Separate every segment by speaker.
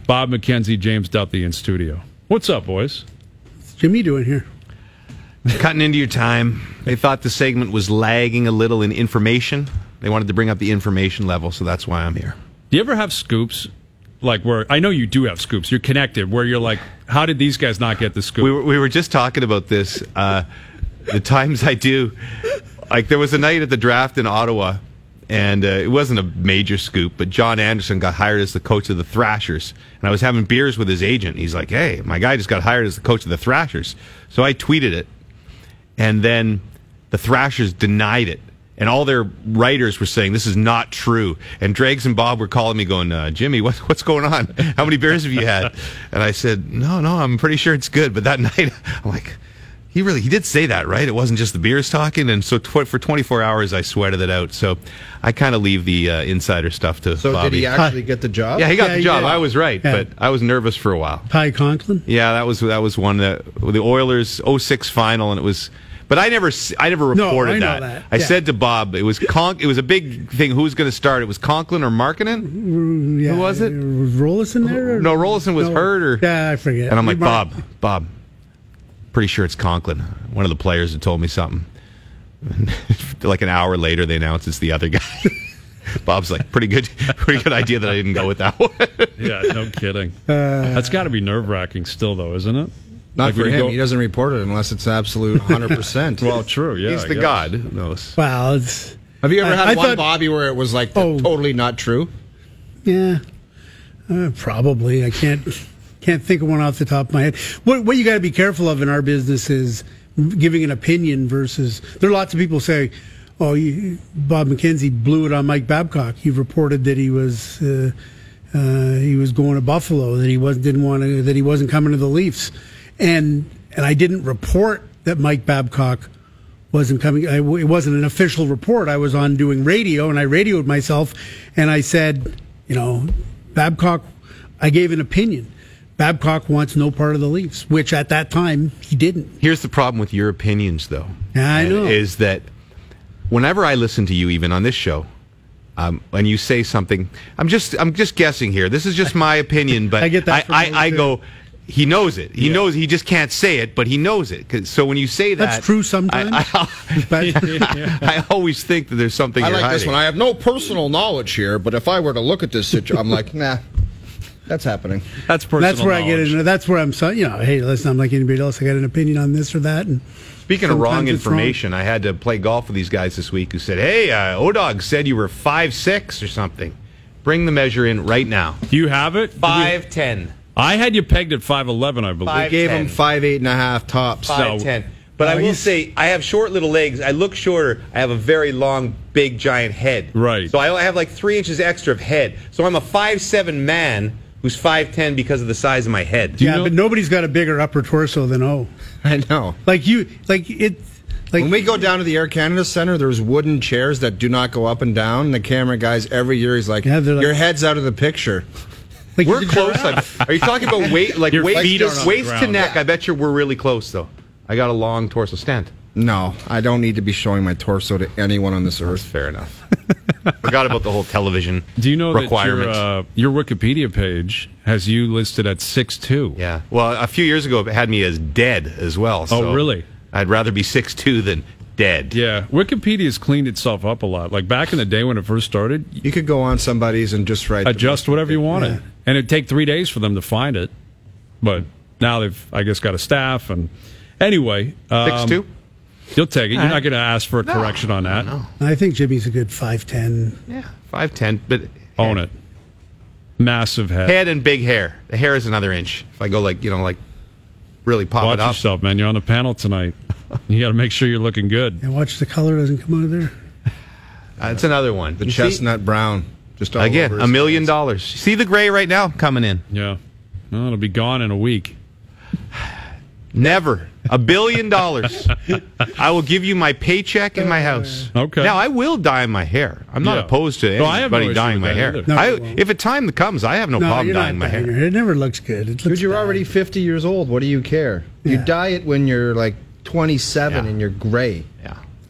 Speaker 1: Bob McKenzie, James Duthie in studio. What's up, boys?
Speaker 2: What's Jimmy doing here?
Speaker 3: Cutting into your time. They thought the segment was lagging a little in information. They wanted to bring up the information level, so that's why I'm here.
Speaker 1: Do you ever have scoops? Like where I know you do have scoops. You're connected. Where you're like, how did these guys not get the scoop?
Speaker 3: We were just talking about this. The times I do, like there was a night at the draft in Ottawa, and it wasn't a major scoop, but John Anderson got hired as the coach of the Thrashers, and I was having beers with his agent. He's like, "Hey, my guy just got hired as the coach of the Thrashers." So I tweeted it, and then the Thrashers denied it. And all their writers were saying, this is not true. And Dregs and Bob were calling me going, Jimmy, what's going on? How many beers have you had? And I said, no, I'm pretty sure it's good. But that night, I'm like, he did say that, right? It wasn't just the beers talking. And so for 24 hours, I sweated it out. So I kind of leave the insider stuff to
Speaker 4: So
Speaker 3: Bobby.
Speaker 4: did he actually get the job?
Speaker 3: Yeah, he got the job.
Speaker 2: Yeah.
Speaker 3: I was right, but I was nervous for a while.
Speaker 2: Ty Conklin?
Speaker 3: Yeah, that was one that the Oilers 06 final, and it was... But I never reported
Speaker 2: I know
Speaker 3: that.
Speaker 2: that.
Speaker 3: I said to Bob, it was a big thing. Who was going to start? It was Conklin or Markkanen?
Speaker 2: Yeah,
Speaker 3: Who was it?
Speaker 2: Was Rollison there?
Speaker 3: No, Rollison was hurt. Or
Speaker 2: yeah, I forget.
Speaker 3: And I'm like, Bob, pretty sure it's Conklin. One of the players had told me something. Like an hour later, they announced it's the other guy. Bob's like, pretty good idea that I didn't go with that one.
Speaker 1: Yeah, no kidding. That's got to be nerve-wracking still, though, isn't it?
Speaker 4: Not
Speaker 1: Like
Speaker 4: for
Speaker 1: when you
Speaker 4: him.
Speaker 1: go-
Speaker 4: He doesn't report it unless it's absolute 100%.
Speaker 1: Well, true, yeah.
Speaker 3: He's
Speaker 1: I
Speaker 3: the
Speaker 1: guess.
Speaker 3: god. Who knows?
Speaker 2: Well, it's...
Speaker 4: Have you ever had
Speaker 2: I
Speaker 4: one,
Speaker 2: thought-
Speaker 4: Bobby, where it was like totally not true?
Speaker 2: Yeah, probably. I can't think of one off the top of my head. What you got to be careful of in our business is giving an opinion versus... There are lots of people say, Bob McKenzie blew it on Mike Babcock. He reported that he was going to Buffalo, that he wasn't coming to the Leafs. And I didn't report that Mike Babcock wasn't coming. It wasn't an official report. I was on doing radio, and I radioed myself, and I said, Babcock, I gave an opinion. Babcock wants no part of the Leafs, which at that time he didn't.
Speaker 3: Here's the problem with your opinions, though.
Speaker 2: Yeah, I know.
Speaker 3: Is that whenever I listen to you, even on this show, when you say something, I'm just guessing here. This is just my opinion, but
Speaker 2: I get that from
Speaker 3: I
Speaker 2: you,
Speaker 3: go, he knows it. He knows. He just can't say it, but he knows it. So when you say that,
Speaker 2: That's true sometimes.
Speaker 3: I always think that there's something.
Speaker 4: I
Speaker 3: you're
Speaker 4: like this
Speaker 3: hiding.
Speaker 4: one. I have no personal knowledge here, but if I were to look at this situation, I'm like, nah, that's happening.
Speaker 1: That's personal
Speaker 2: That's where I get
Speaker 1: knowledge.
Speaker 2: into. That's where I'm. Hey, listen, I'm like anybody else. I got an opinion on this or that. And
Speaker 3: Speaking of wrong
Speaker 2: sometimes it's
Speaker 3: information, I had to play golf with these guys this week who said, hey, O-Dog said you were 5'6" or something. Bring the measure in right now.
Speaker 1: Do you have it?
Speaker 3: 5'10".
Speaker 1: I had you pegged at 5'11", I believe.
Speaker 3: Five-
Speaker 4: Gave
Speaker 3: 10.
Speaker 4: him 5'8.5" tops.
Speaker 3: 5'10". But I will say, I have short little legs. I look shorter. I have a very long, big, giant head.
Speaker 1: Right.
Speaker 3: So I have like 3 inches extra of head. So I'm a 5'7" man who's 5'10" because of the size of my head.
Speaker 2: but nobody's got a bigger upper torso than O.
Speaker 4: I know.
Speaker 2: When
Speaker 4: we go down to the Air Canada Center, there's wooden chairs that do not go up and down. The camera guys, every year, he's like,
Speaker 2: Yeah, they're like-
Speaker 4: your head's out of the picture.
Speaker 3: We're close. Are you talking about weight? Like
Speaker 1: Your
Speaker 3: waist,
Speaker 1: feet aren't on the
Speaker 3: waist to
Speaker 1: ground.
Speaker 3: neck? I bet we're really close, though. I got a long torso. Stand.
Speaker 4: No, I don't need to be showing my torso to anyone on this earth.
Speaker 3: Fair enough. Forgot about the whole television
Speaker 1: Do you know
Speaker 3: requirement.
Speaker 1: that your Wikipedia page has you listed at 6'2"?
Speaker 3: Yeah. Well, a few years ago, it had me as dead as well. So
Speaker 1: really?
Speaker 3: I'd rather be 6'2" than dead.
Speaker 1: Yeah, Wikipedia's cleaned itself up a lot. Like back in the day when it first started,
Speaker 4: You could go on somebody's and just write
Speaker 1: adjust whatever you wanted.
Speaker 2: Yeah.
Speaker 1: And it'd take 3 days for them to find it. But now they've, I guess, got a staff. And anyway.
Speaker 3: 6'2"?
Speaker 1: You'll take it. You're not going to ask for a correction on that.
Speaker 3: No.
Speaker 2: I think Jimmy's a good 5'10".
Speaker 3: Yeah, 5'10", but
Speaker 1: Own it. Massive head.
Speaker 3: head and big hair. The hair is another inch. If I go like really pop
Speaker 1: Watch
Speaker 3: it up.
Speaker 1: yourself, man. You're on the panel tonight. You got to make sure you're looking good.
Speaker 2: And watch the color doesn't come out of there.
Speaker 3: It's another one.
Speaker 4: the
Speaker 3: You see?
Speaker 4: chestnut brown. Just all
Speaker 3: Again,
Speaker 4: over
Speaker 3: $1
Speaker 4: his
Speaker 3: million.
Speaker 4: hands.
Speaker 3: See the gray right now coming in.
Speaker 1: Yeah. Well, it'll be gone in a week.
Speaker 3: Never. $1 billion. I will give you my paycheck and my house.
Speaker 1: Okay.
Speaker 3: Now, I will dye my hair. I'm not
Speaker 1: Yeah.
Speaker 3: opposed to
Speaker 1: No, I have no
Speaker 3: anybody
Speaker 1: issue
Speaker 3: dyeing
Speaker 1: with
Speaker 3: my
Speaker 1: that
Speaker 3: hair.
Speaker 1: either.
Speaker 2: No, you won't.
Speaker 3: If a time comes, I have no problem
Speaker 2: you're
Speaker 3: dyeing
Speaker 2: not
Speaker 3: my hair.
Speaker 2: dyeing your hair. It never looks good. It looks
Speaker 4: Dude, you're
Speaker 2: bad.
Speaker 4: already 50 years old. What do you care? You
Speaker 2: Yeah.
Speaker 4: dye it when you're like 27
Speaker 3: Yeah.
Speaker 4: and you're gray.
Speaker 3: Yeah.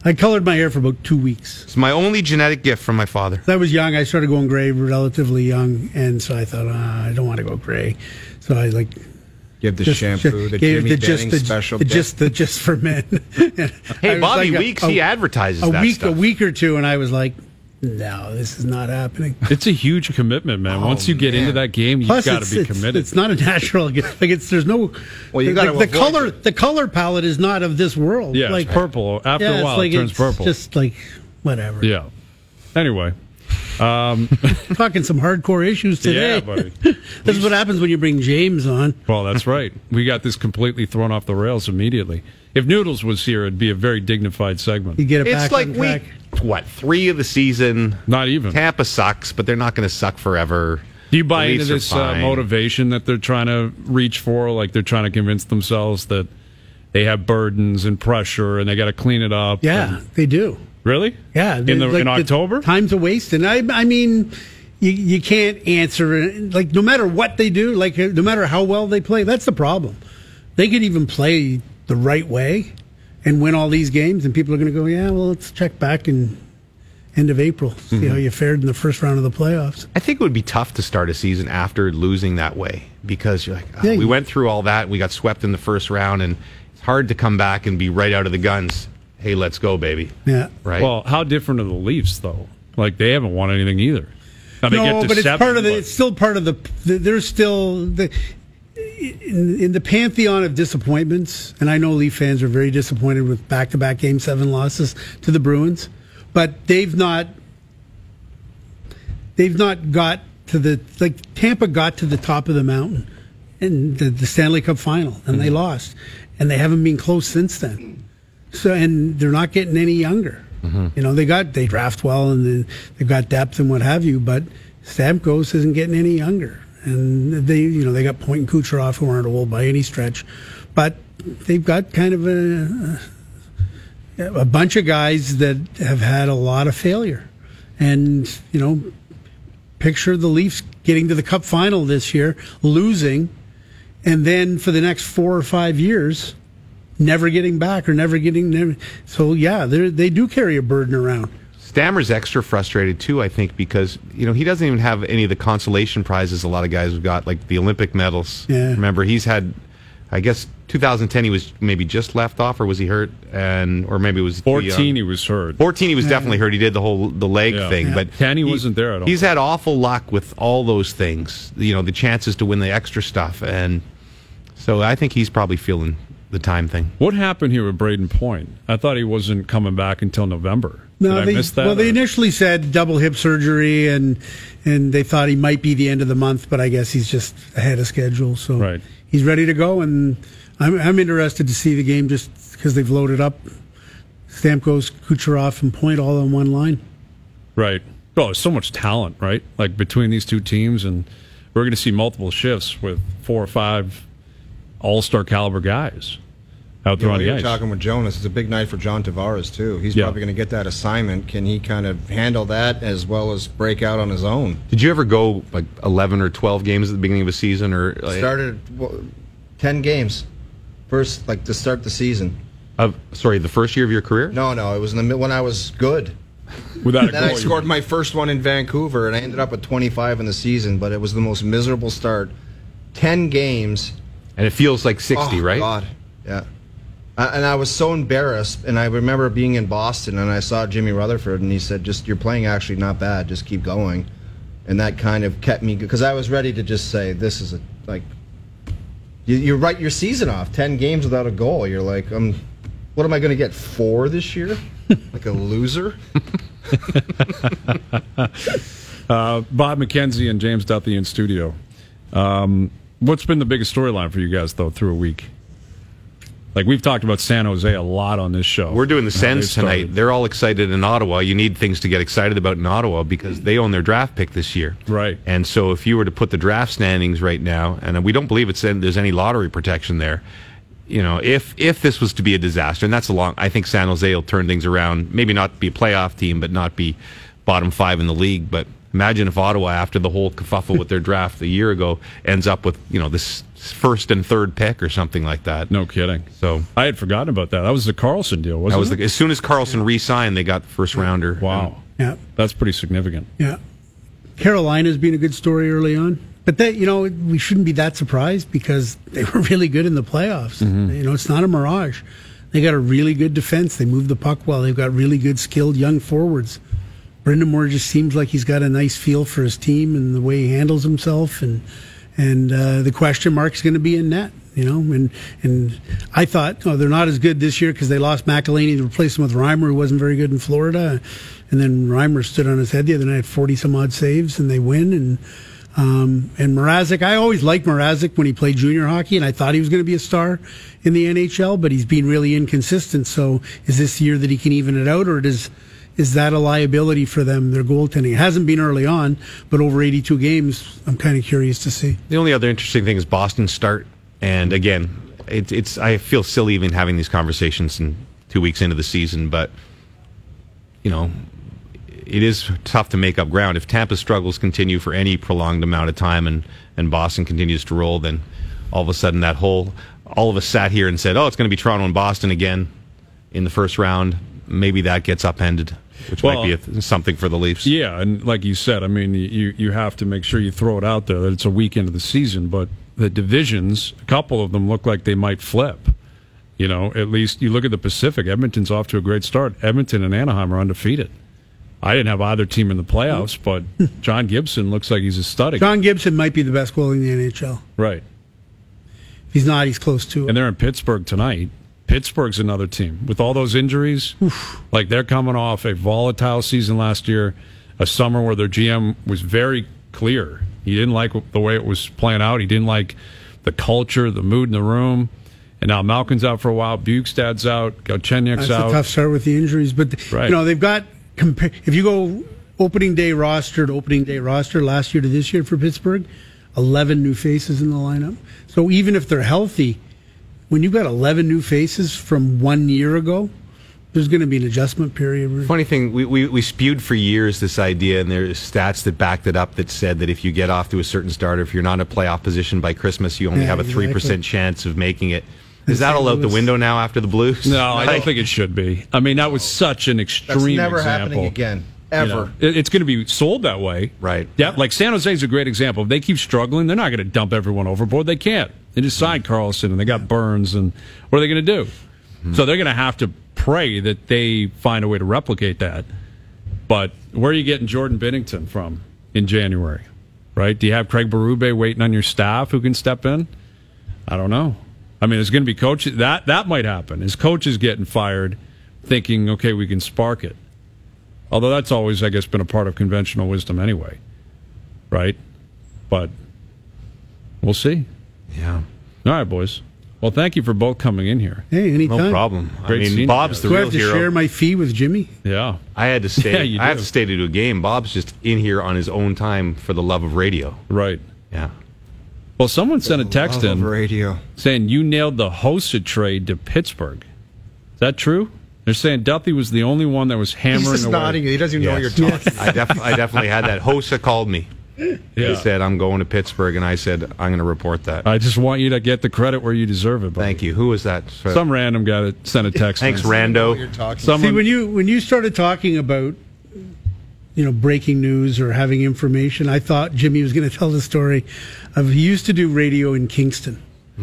Speaker 2: I colored my hair for about 2 weeks.
Speaker 3: It's my only genetic gift from my father.
Speaker 2: I was young. I started going gray relatively young, and so I thought, I don't want to go gray. So I
Speaker 4: Give the shampoo, the
Speaker 2: gave
Speaker 4: Jimmy Denning special.
Speaker 2: just for men.
Speaker 3: Hey, Bobby Weeks, he advertises that stuff.
Speaker 2: A week or two, and I was like, no, this is not happening.
Speaker 1: It's a huge commitment, man. Once you get into that game, you've got to be committed.
Speaker 2: It's not a natural. There's no.
Speaker 4: Well, you got to
Speaker 2: the color. The color palette is not of this world.
Speaker 1: Yeah, it's purple. After a while, it turns purple.
Speaker 2: Just like whatever.
Speaker 1: Yeah. Anyway.
Speaker 2: Talking some hardcore issues today.
Speaker 1: Yeah, buddy.
Speaker 2: This is what happens when you bring James on.
Speaker 1: Well, that's right. We got this completely thrown off the rails immediately. If Noodles was here, it'd be a very dignified segment.
Speaker 2: You get it
Speaker 3: It's
Speaker 2: back
Speaker 3: like
Speaker 2: on track.
Speaker 3: week 3 of the season.
Speaker 1: Not even.
Speaker 3: Tampa sucks, but they're not going to suck forever.
Speaker 1: Do you buy
Speaker 3: The
Speaker 1: into
Speaker 3: Leafs
Speaker 1: this
Speaker 3: are fine.
Speaker 1: motivation that they're trying to reach for? Like they're trying to convince themselves that they have burdens and pressure and they got to clean it up?
Speaker 2: Yeah, they do.
Speaker 1: Really?
Speaker 2: Yeah.
Speaker 1: In October?
Speaker 2: Time's a waste. And I mean, you can't answer, like, no matter what they do, like, no matter how well they play, that's the problem. They could even play the right way and win all these games, and people are going to go, yeah, well, let's check back in end of April, see how you fared in the first round of the playoffs.
Speaker 3: I think it would be tough to start a season after losing that way because you're like,
Speaker 2: Yeah,
Speaker 3: we went through all that, we got swept in the first round, and it's hard to come back and be right out of the guns. Hey, let's go, baby.
Speaker 2: Yeah.
Speaker 3: Right?
Speaker 1: Well, how different are the Leafs, though? Like, they haven't won anything either. Now, they get
Speaker 2: No,
Speaker 1: to
Speaker 2: but it's
Speaker 1: 7,
Speaker 2: part of it's still part of there's still in the pantheon of disappointments, and I know Leaf fans are very disappointed with back-to-back Game 7 losses to the Bruins, but they've not got to the, like, Tampa got to the top of the mountain in the Stanley Cup final, and they lost, and they haven't been close since then. So, and they're not getting any younger. You know, they draft well and they've got depth and what have you, but Stamkos isn't getting any younger. And they got Point and Kucherov, who aren't old by any stretch, but they've got kind of a bunch of guys that have had a lot of failure. And, picture the Leafs getting to the Cup final this year, losing, and then for the next 4 or 5 years, never getting back or never getting. So, yeah, they do carry a burden around.
Speaker 3: Stammer's extra frustrated, too, I think, because, he doesn't even have any of the consolation prizes a lot of guys have got, like the Olympic medals.
Speaker 2: Yeah.
Speaker 3: Remember, he's had, I guess, 2010 he was maybe just left off, or was he hurt? Or maybe it was
Speaker 1: 14 he was hurt.
Speaker 3: 14 he was definitely hurt. He did the leg thing.
Speaker 1: Yeah.
Speaker 3: But
Speaker 1: 10 he wasn't there at all.
Speaker 3: He's had awful luck with all those things, the chances to win the extra stuff. And so I think he's probably feeling the time thing.
Speaker 1: What happened here with Braden Point? I thought he wasn't coming back until November.
Speaker 2: No,
Speaker 1: Did I miss that?
Speaker 2: Well, they initially said double hip surgery, and they thought he might be the end of the month, but I guess he's just ahead of schedule. So
Speaker 1: Right.
Speaker 2: He's ready to go, and I'm interested to see the game just because they've loaded up Stamkos, Kucherov, and Point all on one line.
Speaker 1: Right. Oh, there's so much talent, right? Like between these two teams, and we're going to see multiple shifts with 4 or 5 all-star caliber guys out there on the
Speaker 4: you're
Speaker 1: ice.
Speaker 4: talking with Jonas. It's a big night for John Tavares, too. He's probably going to get that assignment. Can he kind of handle that as well as break out on his own?
Speaker 3: Did you ever go like 11 or 12 games at the beginning of a season? Or
Speaker 5: Started 10 games. First, to start the season.
Speaker 3: The first year of your career?
Speaker 5: No, it was when I was good.
Speaker 1: Without a
Speaker 5: Then
Speaker 1: goal,
Speaker 5: I scored my first one in Vancouver, and I ended up at 25 in the season, but it was the most miserable start. 10 games.
Speaker 3: And it feels like 60, right?
Speaker 5: God, yeah. And I was so embarrassed, and I remember being in Boston, and I saw Jimmy Rutherford, and he said, you're playing actually not bad, just keep going. And that kind of kept me, because I was ready to just say, this is you write your season off, 10 games without a goal. You're like, what am I going to get, 4 this year? Like a loser?
Speaker 1: Bob McKenzie and James Duthie in studio. What's been the biggest storyline for you guys, though, through a week? Like, we've talked about San Jose a lot on this show.
Speaker 3: We're doing the Sens
Speaker 1: they've started.
Speaker 3: tonight. They're all excited in Ottawa. You need things to get excited about in Ottawa because they own their draft pick this year.
Speaker 1: Right.
Speaker 3: And so if you were to put the draft standings right now, and we don't believe there's any lottery protection there, if this was to be a disaster, and I think San Jose will turn things around, maybe not be a playoff team, but not be bottom 5 in the league, but Imagine if Ottawa, after the whole kerfuffle with their draft a year ago, ends up with this first and third pick or something like that.
Speaker 1: No kidding.
Speaker 3: So
Speaker 1: I had forgotten about that. That was the Carlson deal, wasn't it?
Speaker 3: as soon as Carlson re-signed, they got the first rounder.
Speaker 1: Wow.
Speaker 2: Yeah.
Speaker 1: That's pretty significant.
Speaker 2: Yeah. Carolina's been a good story early on. But we shouldn't be that surprised because they were really good in the playoffs.
Speaker 1: Mm-hmm.
Speaker 2: It's not a mirage. They got a really good defense. They move the puck well. They've got really good, skilled young forwards. Brendan Moore just seems like he's got a nice feel for his team and the way he handles himself. And the question mark is going to be in net. And I thought, they're not as good this year because they lost McElhaney to replace him with Reimer, who wasn't very good in Florida. And then Reimer stood on his head the other night, 40-some-odd saves, and they win. And Mrazek, I always liked Mrazek when he played junior hockey, and I thought he was going to be a star in the NHL, but he's been really inconsistent. So is this year that he can even it out, or is that a liability for them, their goaltending? It hasn't been early on, but over 82 games, I'm kind of curious to see.
Speaker 3: The only other interesting thing is Boston's start. And again, it's I feel silly even having these conversations 2 weeks into the season, but it is tough to make up ground. If Tampa's struggles continue for any prolonged amount of time and Boston continues to roll, then all of a sudden all of us sat here and said, it's going to be Toronto and Boston again in the first round. Maybe that gets upended, which might be something for the Leafs.
Speaker 1: Yeah, and like you said, I mean, you have to make sure you throw it out there that it's a week into the season, but the divisions, a couple of them look like they might flip. At least you look at the Pacific. Edmonton's off to a great start. Edmonton and Anaheim are undefeated. I didn't have either team in the playoffs, but John Gibson looks like he's a stud again.
Speaker 2: John Gibson might be the best goalie in the NHL.
Speaker 1: Right.
Speaker 2: If he's not, he's close to it.
Speaker 1: And they're in Pittsburgh tonight. Pittsburgh's another team. With all those injuries, like they're coming off a volatile season last year, a summer where their GM was very clear. He didn't like the way it was playing out. He didn't like the culture, the mood in the room. And now Malkin's out for a while. Bukestad's out. Galchenyuk's out.
Speaker 2: That's a tough start with the injuries. But, they've got... If you go opening day roster to opening day roster last year to this year for Pittsburgh, 11 new faces in the lineup. So even if they're healthy, when you've got 11 new faces from 1 year ago, there's going to be an adjustment period.
Speaker 3: Funny thing, we spewed for years this idea, and there's stats that backed it up that said that if you get off to a certain start, or if you're not in a playoff position by Christmas, you only have a 3% chance of making it. Is that all out the window now after the Blues?
Speaker 1: No, I don't think it should be. I mean, that was such an extreme
Speaker 5: That's never
Speaker 1: example.
Speaker 5: happening again. Ever.
Speaker 1: It's going to be sold that way.
Speaker 3: Right.
Speaker 1: Yeah, like San Jose is a great example. If they keep struggling, they're not going to dump everyone overboard. They can't. They just signed Carlson, and they got Burns, and what are they going to do? Mm-hmm. So they're going to have to pray that they find a way to replicate that. But where are you getting Jordan Binnington from in January? Right? Do you have Craig Berube waiting on your staff who can step in? I don't know. I mean, it's going to be coaches. That might happen. His coach is getting fired, thinking, okay, we can spark it. Although that's always, I guess, been a part of conventional wisdom anyway. Right? But we'll see.
Speaker 3: Yeah.
Speaker 1: All right, boys. Well, thank you for both coming in here.
Speaker 2: Hey, anytime.
Speaker 3: No problem.
Speaker 1: Great scene.
Speaker 3: Bob's the
Speaker 2: Do I
Speaker 3: real
Speaker 2: have to
Speaker 3: hero.
Speaker 2: share my fee with Jimmy?
Speaker 1: Yeah.
Speaker 3: I had to stay.
Speaker 1: Yeah, you
Speaker 3: I have
Speaker 1: do.
Speaker 3: to stay to do a game. Bob's just in here on his own time for the love of radio.
Speaker 1: Right.
Speaker 3: Yeah.
Speaker 1: Well, someone sent a text
Speaker 4: Love
Speaker 1: in
Speaker 4: of radio.
Speaker 1: saying you nailed the Hossa trade to Pittsburgh. Is that true? They're saying Duthie was the only one that was hammering
Speaker 4: He's just
Speaker 1: away.
Speaker 4: nodding. He doesn't even know
Speaker 3: Yes.
Speaker 4: you're talking.
Speaker 3: I definitely had that. Hossa called me.
Speaker 1: Yeah.
Speaker 3: He said, I'm going to Pittsburgh, and I said, I'm going to report that.
Speaker 1: I just want you to get the credit where you deserve it. buddy.
Speaker 3: Thank you. Who was that?
Speaker 1: Some random guy that sent a text.
Speaker 3: Thanks,
Speaker 1: in.
Speaker 3: Rando.
Speaker 4: You're talking.
Speaker 1: Someone,
Speaker 2: See, when you started talking about breaking news or having information, I thought Jimmy was going to tell the story of he used to do radio in Kingston,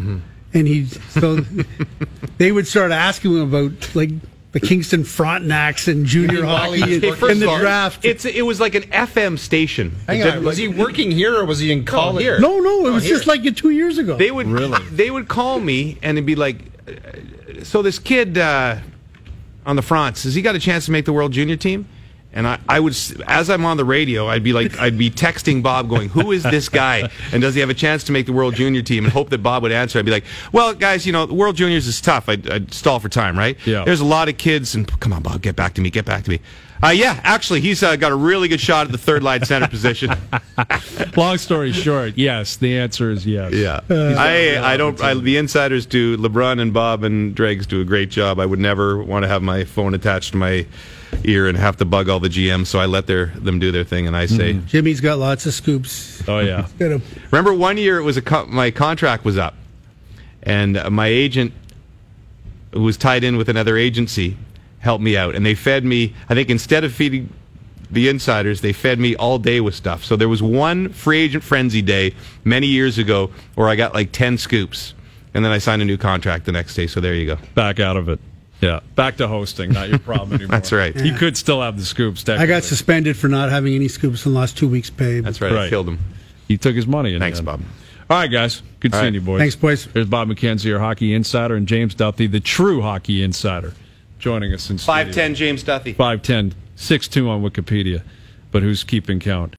Speaker 2: and they would start asking him about like the Kingston Frontenacs and junior hockey and the draft.
Speaker 3: It was like an FM station.
Speaker 4: Hang on, was he working here or was he in college? Here.
Speaker 2: No, it was just like 2 years ago.
Speaker 3: They would call me and it'd be like, so this kid on the Fronts, has he got a chance to make the World Junior team? And I would, as I'm on the radio, I'd be texting Bob going, who is this guy? And does he have a chance to make the World Junior team? And hope that Bob would answer. I'd be like, well, guys, the World Juniors is tough. I'd stall for time, right?
Speaker 1: Yeah.
Speaker 3: There's a lot of kids, and come on, Bob, get back to me. Yeah, actually, he's got a really good shot at the third line center position.
Speaker 1: long story short, yes. The answer is yes.
Speaker 3: Yeah. The insiders do, LeBron and Bob and Dregs do a great job. I would never want to have my phone attached to my ear and have to bug all the GMs, so I let them do their thing, and I say,
Speaker 2: Jimmy's got lots of scoops.
Speaker 1: Oh, yeah.
Speaker 2: Got a-
Speaker 3: remember one year it was my contract was up, and my agent, who was tied in with another agency, helped me out, and they fed me, I think instead of feeding the insiders, they fed me all day with stuff. So there was one free agent frenzy day many years ago where I got like 10 scoops, and then I signed a new contract the next day, so there you go.
Speaker 1: Back out of it. Yeah. Back to hosting, not your problem anymore.
Speaker 3: That's right.
Speaker 1: You could still have the scoops,
Speaker 2: I
Speaker 1: technically.
Speaker 2: got suspended for not having any scoops and lost 2 weeks' pay.
Speaker 3: That's right. I killed him.
Speaker 1: He took his money.
Speaker 3: Thanks, Bob.
Speaker 1: All right, guys. Good
Speaker 3: All
Speaker 1: seeing
Speaker 3: right.
Speaker 1: you, boys.
Speaker 2: Thanks, boys.
Speaker 1: There's Bob McKenzie, our hockey insider, and James Duthie, the true hockey insider, joining us in studio.
Speaker 3: 5'10" James Duthie.
Speaker 1: 5'10", 6'2" on Wikipedia. But who's keeping count?